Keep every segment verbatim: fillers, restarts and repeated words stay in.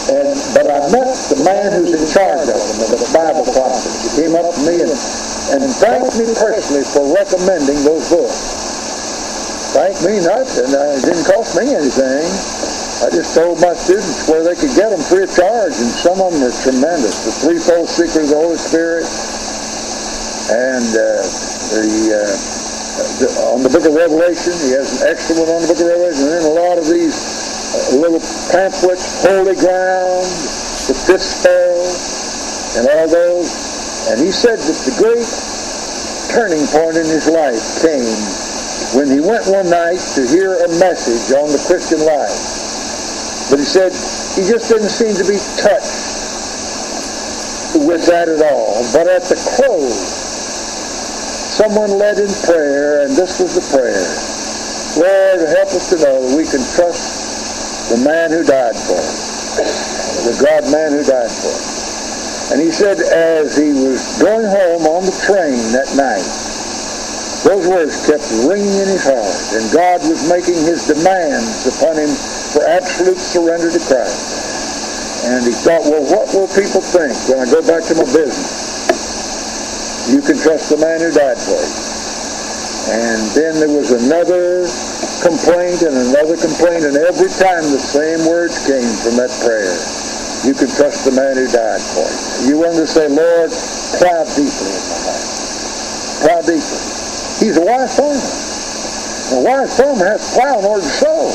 And, but I met the man who's in charge of them, of the Bible conference. He came up to me and, and thanked me personally for recommending those books. Thanked me nothing. Uh, it didn't cost me anything. I just told my students where they could get them free of charge, and some of them are tremendous. The Threefold Secret of the Holy Spirit, and uh, the, uh, the on the Book of Revelation. He has an extra one on the Book of Revelation, and then a lot of these uh, little pamphlets, Holy Ground, the Fifth Spell, and all those. And he said that the great turning point in his life came when he went one night to hear a message on the Christian life. But he said he just didn't seem to be touched with that at all. But at the close, someone led in prayer, and this was the prayer. Lord, help us to know that we can trust the man who died for us, the God-man who died for us. And he said as he was going home on the train that night, those words kept ringing in his heart, and God was making his demands upon him for absolute surrender to Christ. And he thought, well, what will people think when I go back to my business? You can trust the man who died for you. And then there was another complaint and another complaint, and every time the same words came from that prayer. You can trust the man who died for you. You wanted to say, Lord, plow deeply in my heart. Plow deeply. He's a wise farmer. A wise farmer has to plow in order to sow.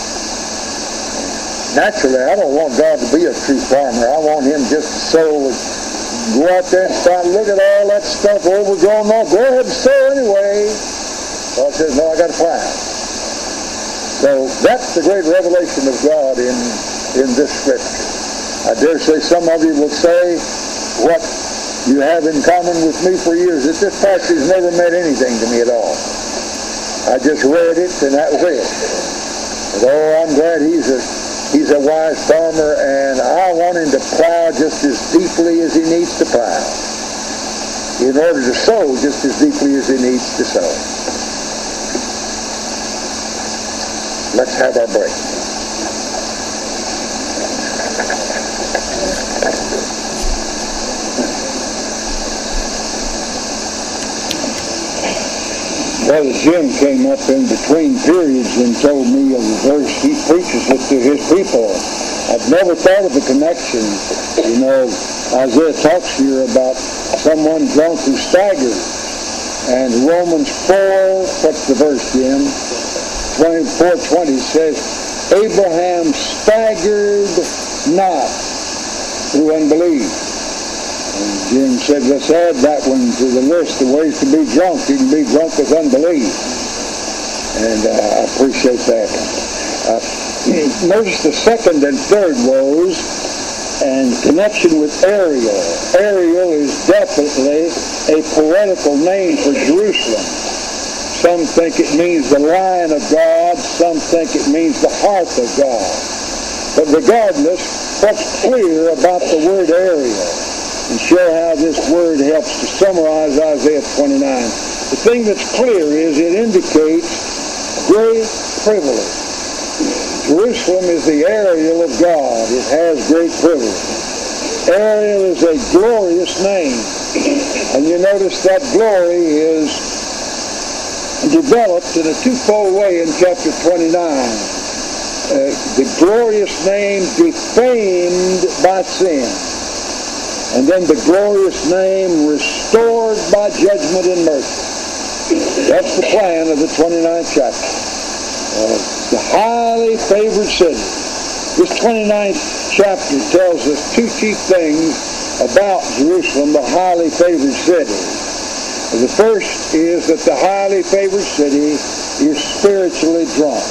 Naturally, I don't want God to be a true farmer. I want him just to sow and go out there and start, look at all that stuff overgrown. No, go ahead and sow anyway. God says, no, I got to plow. So that's the great revelation of God in, in this scripture. I dare say some of you will say what you have in common with me for years, that this passage's never meant anything to me at all. I just read it and that was it. But oh, I'm glad he's a He's a wise farmer, and I want him to plow just as deeply as he needs to plow, in order to sow just as deeply as he needs to sow. Let's have our break. Brother Jim came up in between periods and told me of the verse. He preaches it to his people. I've never thought of the connection. You know, Isaiah talks here about someone drunk who staggers. And Romans four, what's the verse, Jim? twenty-four twenty says, Abraham staggered not through unbelief. And Jim said, let's add that one to the list of ways to be drunk. You can be drunk with unbelief. And uh, I appreciate that. Uh, notice the second and third woes and connection with Ariel. Ariel is definitely a poetical name for Jerusalem. Some think it means the lion of God. Some think it means the heart of God. But regardless, what's clear about the word Ariel? And show how this word helps to summarize Isaiah twenty-nine. The thing that's clear is it indicates great privilege. Jerusalem is the Ariel of God. It has great privilege. Ariel is a glorious name. And you notice that glory is developed in a twofold way in chapter twenty-nine. Uh, the glorious name defamed by sin. And then the glorious name restored by judgment and mercy. That's the plan of the twenty-ninth chapter. Uh, the highly favored city. This twenty-ninth chapter tells us two chief things about Jerusalem, the highly favored city. The first is that the highly favored city is spiritually drunk.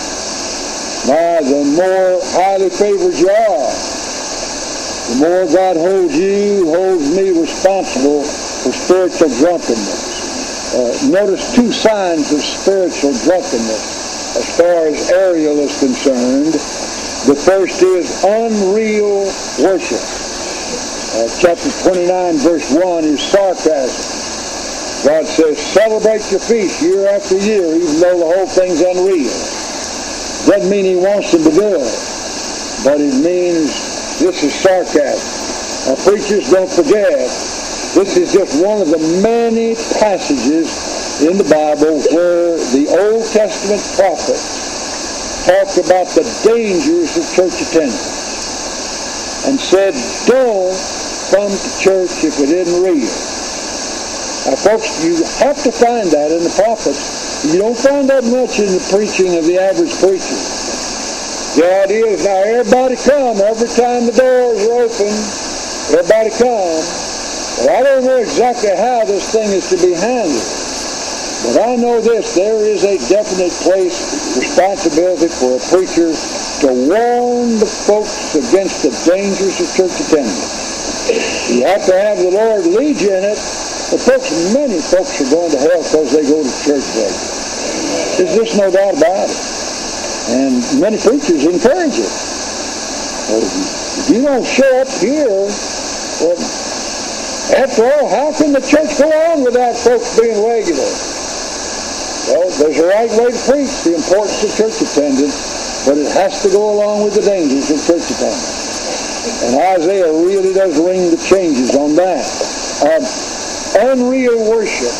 Now, the more highly favored you are, the more God holds you, holds me responsible for spiritual drunkenness. Uh, notice two signs of spiritual drunkenness as far as Ariel is concerned. The first is unreal worship. Uh, chapter twenty-nine, verse one is sarcasm. God says, celebrate your feast year after year, even though the whole thing's unreal. Doesn't mean he wants them to do it, but it means this is sarcasm. Now, preachers, don't forget, this is just one of the many passages in the Bible where the Old Testament prophets talked about the dangers of church attendance and said, don't come to church if it isn't real. Now, folks, you have to find that in the prophets. You don't find that much in the preaching of the average preacher. The idea is now everybody come. Every time the doors are open, everybody come. Well, I don't know exactly how this thing is to be handled. But I know this, there is a definite place, responsibility for a preacher to warn the folks against the dangers of church attendance. You have to have the Lord lead you in it. But folks, many folks are going to hell because they go to church late. There's just no doubt about it. And many preachers encourage it. Well, if you don't show up here, well, after all, how can the church go on without folks being regular? Well, there's a right way to preach the importance of church attendance, but it has to go along with the dangers of church attendance. And Isaiah really does ring the changes on that. Um, unreal worship,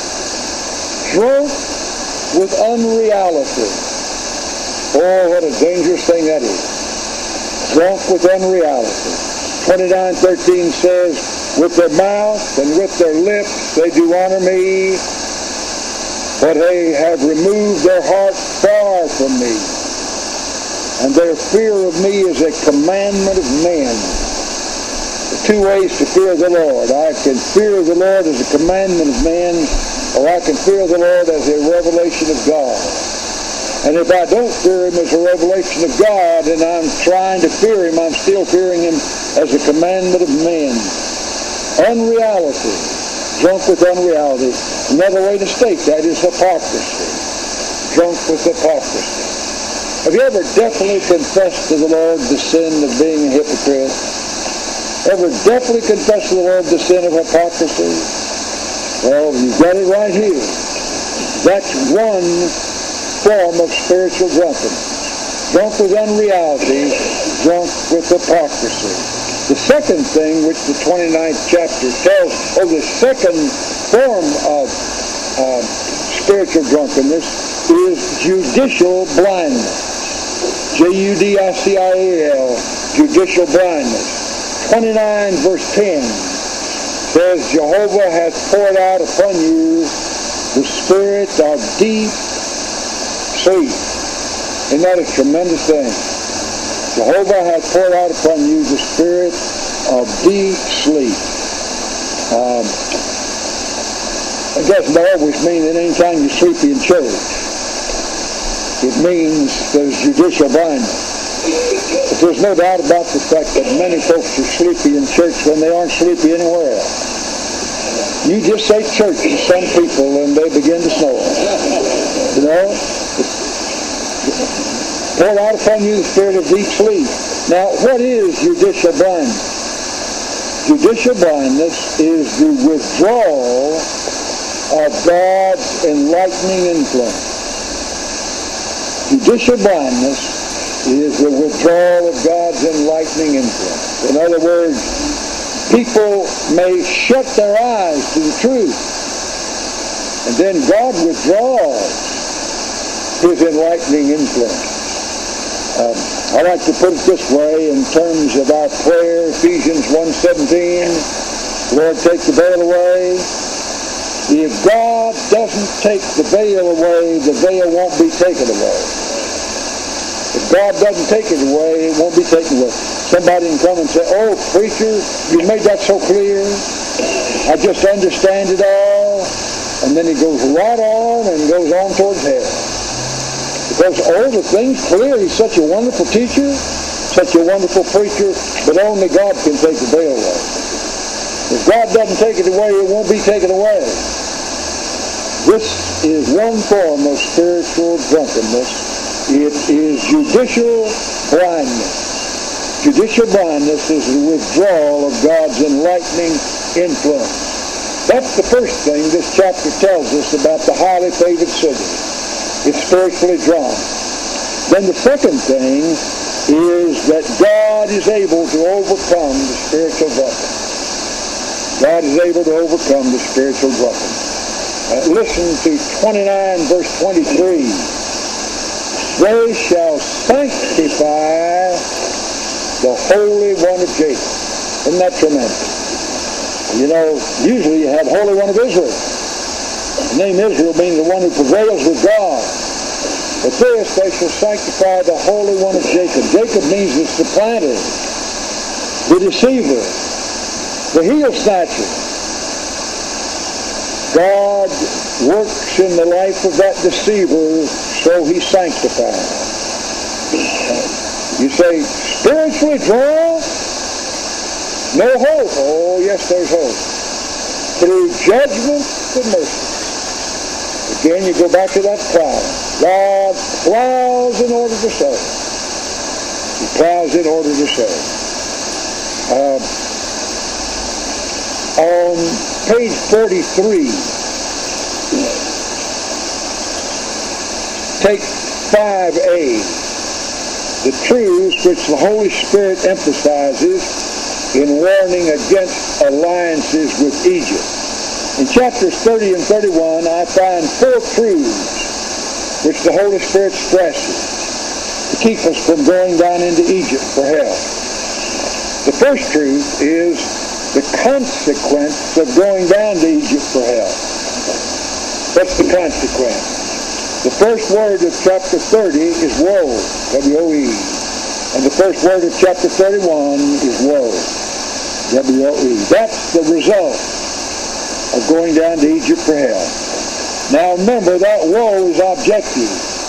drunk with unreality. Oh, what a dangerous thing that is. Drunk with unreality. twenty-nine thirteen says, with their mouth and with their lips they do honor me, but they have removed their heart far from me, and their fear of me is a commandment of men. The two ways to fear the Lord. I can fear the Lord as a commandment of men, or I can fear the Lord as a revelation of God. And if I don't fear Him as a revelation of God, and I'm trying to fear Him, I'm still fearing Him as a commandment of men. Unreality. Drunk with unreality. Another way to state that is hypocrisy. Drunk with hypocrisy. Have you ever definitely confessed to the Lord the sin of being a hypocrite? Ever definitely confessed to the Lord the sin of hypocrisy? Well, you've got it right here. That's one form of spiritual drunkenness. Drunk with unreality, drunk with hypocrisy. The second thing, which the twenty-ninth chapter tells, or the second form of uh, spiritual drunkenness is judicial blindness. J U D I C I A L, judicial blindness. twenty-nine verse ten says, Jehovah hath poured out upon you the spirit of deep sleep. Isn't that a tremendous thing? Jehovah hath poured out upon you the spirit of deep sleep. Um, it doesn't always mean that anytime you're sleepy in church. It means there's judicial blindness. But there's no doubt about the fact that many folks are sleepy in church when they aren't sleepy anywhere else. You just say church to some people and they begin to snore. You know? Pour out upon you the spirit of deep sleep. Now, what is judicial blindness? Judicial blindness is the withdrawal of God's enlightening influence. Judicial blindness is the withdrawal of God's enlightening influence. In other words, people may shut their eyes to the truth, and then God withdraws His enlightening influence. Um, I like to put it this way in terms of our prayer, Ephesians one seventeen, Lord, take the veil away. If God doesn't take the veil away, the veil won't be taken away. If God doesn't take it away, it won't be taken away. Somebody can come and say, oh, preacher, you made that so clear. I just understand it all. And then he goes right on and goes on towards hell. Because all the things clear, he's such a wonderful teacher, such a wonderful preacher, but only God can take the veil away. If God doesn't take it away, it won't be taken away. This is one form of spiritual drunkenness. It is judicial blindness. Judicial blindness is the withdrawal of God's enlightening influence. That's the first thing this chapter tells us about the highly favored city. It's spiritually drunk. Then the second thing is that God is able to overcome the spiritual weapon. God is able to overcome the spiritual weapon. Uh, listen to twenty-nine, verse twenty-three. They shall sanctify the Holy One of Jacob. Isn't that tremendous? You know, usually you have Holy One of Israel. The name Israel means the one who prevails with God. But this, they shall sanctify the Holy One of Jacob. Jacob means the supplanter, the deceiver, the heel snatcher. God works in the life of that deceiver, so he sanctifies. You say, spiritually dry? No hope. Oh, yes, there's hope. Through judgment and mercy. Again, you go back to that plow. God plows in order to sow. He plows in order to sow. Uh, on page forty-three, take five A, the truths which the Holy Spirit emphasizes in warning against alliances with Egypt. In chapters thirty and thirty-one, I find four truths which the Holy Spirit stresses to keep us from going down into Egypt for help. The first truth is the consequence of going down to Egypt for help. What's the consequence? The first word of chapter thirty is woe, W O E. And the first word of chapter thirty-one is woe, W O E. That's the result of going down to Egypt for help. Now remember, that woe is objective.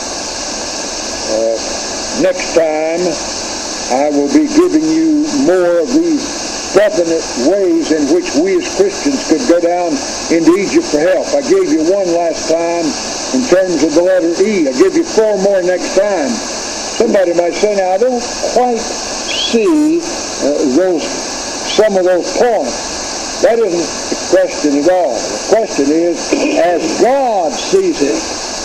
Uh, next time, I will be giving you more of these definite ways in which we as Christians could go down into Egypt for help. I gave you one last time in terms of the letter E. I'll give you four more next time. Somebody might say, now I don't quite see uh, those some of those points. That isn't the question at all. The question is, as God sees it,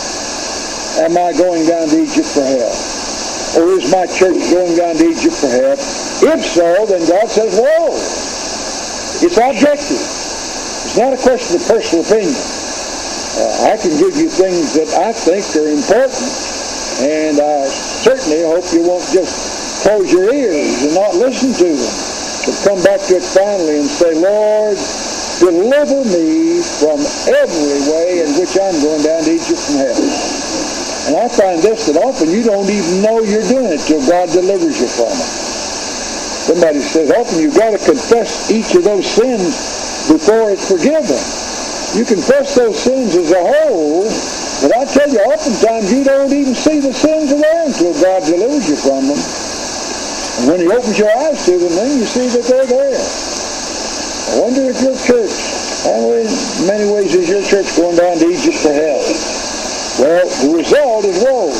am I going down to Egypt for help? Or is my church going down to Egypt for help? If so, then God says, whoa. It's objective. It's not a question of personal opinion. Uh, I can give you things that I think are important, and I certainly hope you won't just close your ears and not listen to them, but come back to it finally and say, Lord, deliver me from every way in which I'm going down to Egypt from hell. And I find this, that often you don't even know you're doing it till God delivers you from it. Somebody says, often you've got to confess each of those sins before it's forgiven. You confess those sins as a whole, but I tell you, oftentimes you don't even see the sins are there until God delivers you from them. And when he opens your eyes to them, then you see that they're there. I wonder if your church, how in many ways is your church going down to Egypt for hell? Well, the result is woe.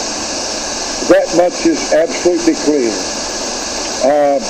That much is absolutely clear. Uh,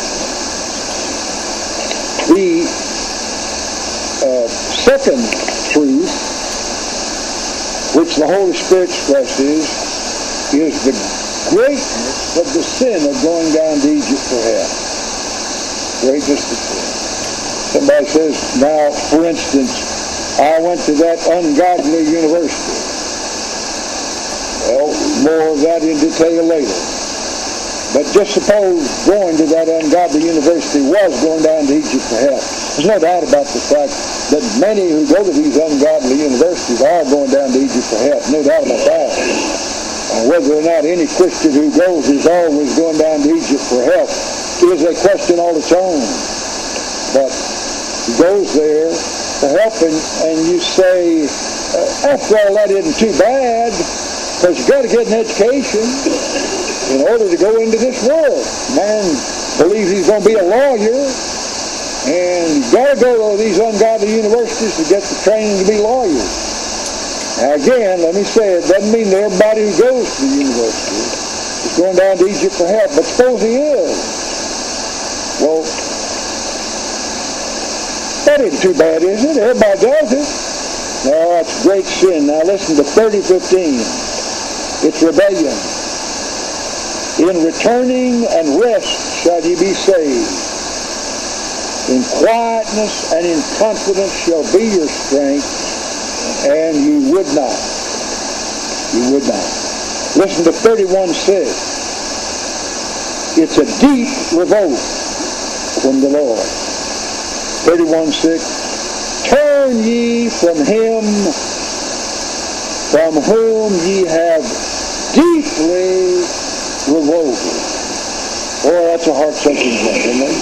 the uh, second truth, which the Holy Spirit stresses, is the greatness of the sin of going down to Egypt for hell. Greatness of sin. Somebody says, now, for instance, I went to that ungodly university. Well, more of that in detail later. But just suppose going to that ungodly university was going down to Egypt for help. There's no doubt about the fact that many who go to these ungodly universities are going down to Egypt for help. No doubt about that. Uh, whether or not any Christian who goes is always going down to Egypt for help is a question all its own. But he goes there for help, and, and you say, uh, after all, that isn't too bad, because you've got to get an education in order to go into this world. Man believes he's going to be a lawyer, and you've got to go to these ungodly universities to get the training to be lawyers. Now again, let me say, it doesn't mean that everybody who goes to the university is going down to Egypt for help, but suppose he is. Well, that isn't too bad, is it? Everybody does it. No, it's great sin. Now listen to thirty fifteen. It's rebellion. In returning and rest shall ye be saved. In quietness and in confidence shall be your strength, and you would not. You would not. Listen to thirty-one six. It's a deep revolt from the Lord. thirty-one six. Turn ye from him from whom ye have deeply revolted. Oh, that's a heart-shaking thing, isn't it?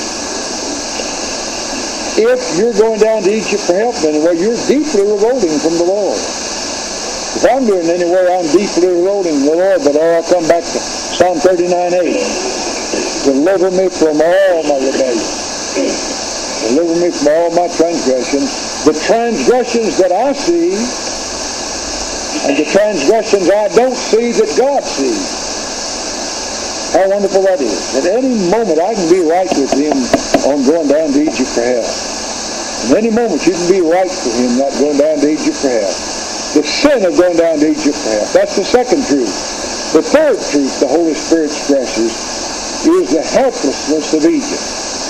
If you're going down to Egypt for help anyway, you're deeply revolting from the Lord. If I'm doing it anywhere, I'm deeply revolting from the Lord, but oh, I'll come back to Psalm thirty-nine eight. Deliver me from all my rebellion. Deliver me from all my transgressions. The transgressions that I see and the transgressions I don't see that God sees. How wonderful that is. At any moment I can be right with him on going down to Egypt for help. At any moment you can be right with him not going down to Egypt for help. The sin of going down to Egypt for help. That's the second truth. The third truth the Holy Spirit stresses is the helplessness of Egypt.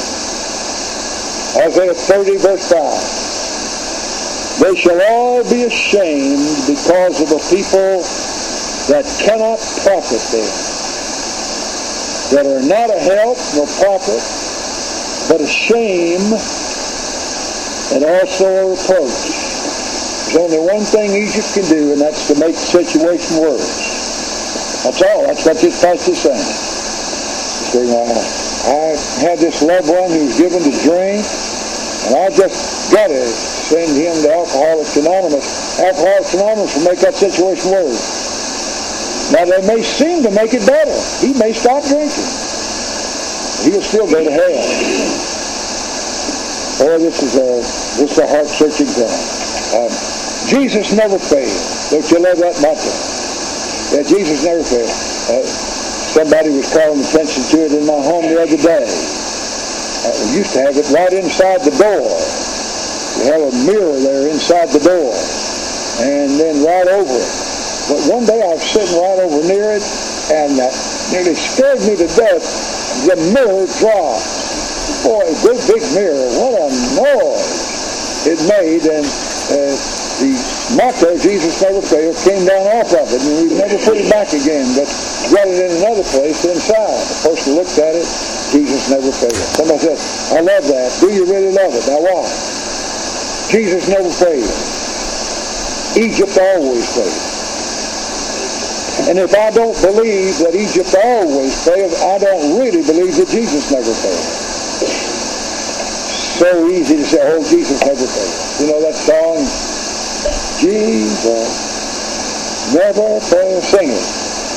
Isaiah thirty verse five. They shall all be ashamed because of a people that cannot profit them, that are not a help nor profit, but a shame and also a reproach. There's only one thing Egypt can do, and that's to make the situation worse. That's all. That's what this passage is saying. See, I had this loved one who was given to drink, and I just got to send him to Alcoholics Anonymous. Alcoholics Anonymous will make that situation worse. Now, they may seem to make it better. He may stop drinking. He'll still go to hell. Oh, this is a, this is a heart-searching thing. Um, Jesus never failed. Don't you love that motto? Yeah, Jesus never failed. Uh, somebody was calling attention to it in my home the other day. Uh, we used to have it right inside the door. We have a mirror there inside the door. And then right over it. But one day I was sitting right over near it, and that nearly scared me to death. The mirror dropped. Boy, a good big mirror. What a noise it made. And uh, the motto, Jesus never failed, came down off of it. And we never put it back again, but got it in another place inside. The person looked at it, Jesus never failed. Somebody said, I love that. Do you really love it? Now why? Jesus never failed. Egypt always failed. And if I don't believe that Egypt always failed, I don't really believe that Jesus never failed. So easy to say, oh, Jesus never failed. You know that song? Jesus never failed. Sing it.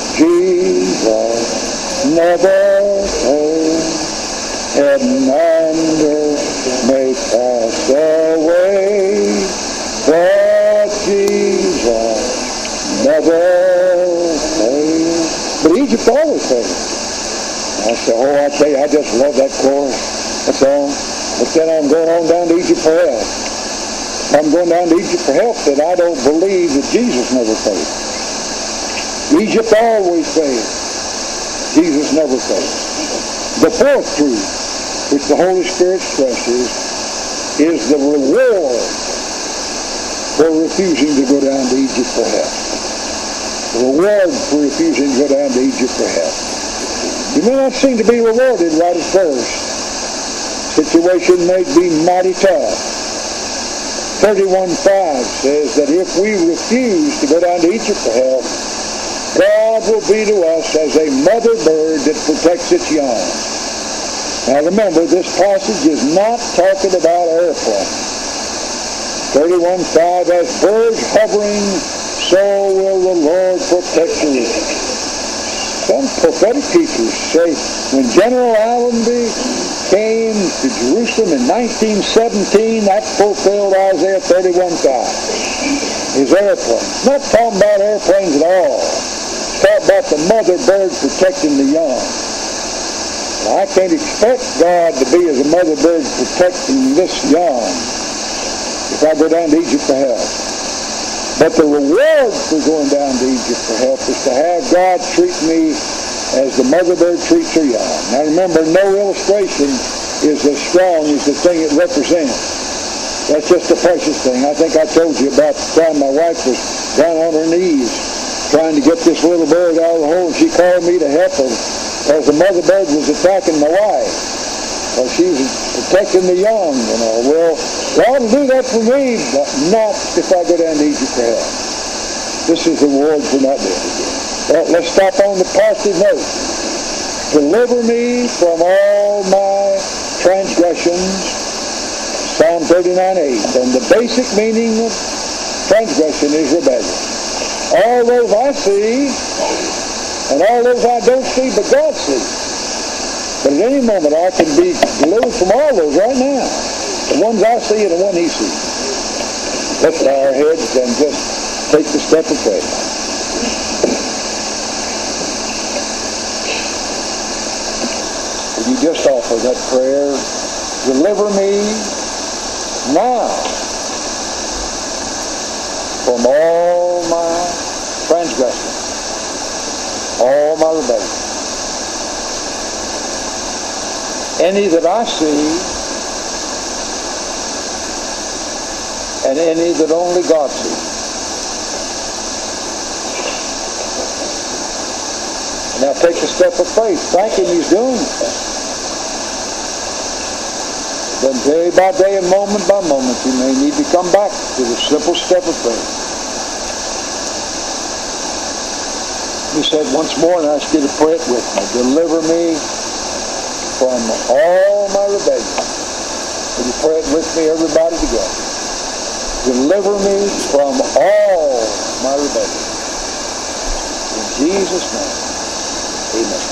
Jesus never failed. Heaven and earth may pass away, but Jesus never But Egypt always failed. I said, oh, I tell you, I just love that chorus. That's all. But then I'm going on down to Egypt for help. I'm going down to Egypt for help, that I don't believe that Jesus never failed. Egypt always failed. Jesus never failed. The fourth truth, which the Holy Spirit stresses, is the reward for refusing to go down to Egypt for help. The reward for refusing to go down to Egypt for help. You may not seem to be rewarded right at first. Situation may be mighty tough. thirty-one five says that if we refuse to go down to Egypt for help, God will be to us as a mother bird that protects its young. Now remember, this passage is not talking about airplanes. thirty-one five, as birds hovering, so will the Lord protect you. Some prophetic teachers say when General Allenby came to Jerusalem in nineteen seventeen, that fulfilled Isaiah thirty-one five. His airplanes. Not talking about airplanes at all. It's talking about the mother bird protecting the young. Now, I can't expect God to be as a mother bird protecting this young if I go down to Egypt for help. But the reward for going down to Egypt for help is to have God treat me as the mother bird treats her young. Now remember, no illustration is as strong as the thing it represents. That's just a precious thing. I think I told you about the time my wife was down on her knees trying to get this little bird out of the hole, and she called me to help her as the mother bird was attacking my wife. Well, she was protecting the young, you know. Well, God will do that for me, but not if I go down to Egypt for help. This is the reward for not doing it. Well, let's stop on the positive note. Deliver me from all my transgressions, Psalm thirty-nine eight. And the basic meaning of transgression is rebellion. All those I see, and all those I don't see, but God sees. But at any moment I can be delivered from all those right now. The ones I see and the one He sees. Let's bow our heads and just take the step of faith. You just offer that prayer. Deliver me now from all my transgression, all my rebellion. Any that I see, and any that only God sees. Now take a step of faith. Thank Him He's doing it. Then day by day and moment by moment, you may need to come back to the simple step of faith. He said once more, and I ask you to pray it with me. Deliver me from all my rebellion. Will you pray it with me, everybody together? Deliver me from all my rebellion. In Jesus' name, amen.